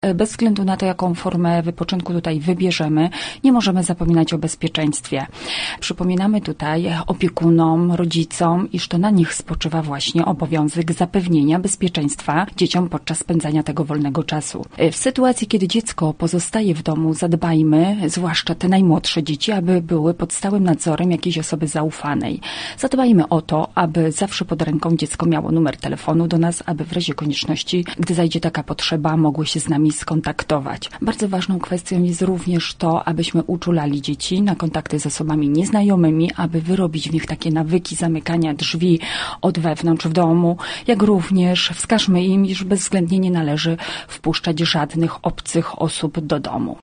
bez względu na to, jaką formę wypoczynku tutaj wybierzemy, nie możemy zapominać o bezpieczeństwie. Przypominamy tutaj opiekunom, rodzicom, iż to na nich spoczywa właśnie obowiązek zapewnienia bezpieczeństwa dzieciom podczas spędzania tego wolnego czasu. W sytuacji, kiedy dziecko pozostaje w domu, zadbajmy, zwłaszcza te najmłodsze dzieci, aby były pod stałym nadzorem jakiejś osoby zaufanej. Zadbajmy o to, aby zawsze pod ręką dziecko miało numer telefonu do nas, aby w razie konieczności, gdy zajdzie taka potrzeba, mogły się z nami skontaktować. Bardzo ważną kwestią jest również to, abyśmy uczulali dzieci na kontakty z osobami nieznajomymi, aby wyrobić w nich takie nawyki zamykania drzwi od wewnątrz w domu, jak również wskażmy im, iż bezwzględnie nie należy wpuszczać żadnych obcych osób do domu.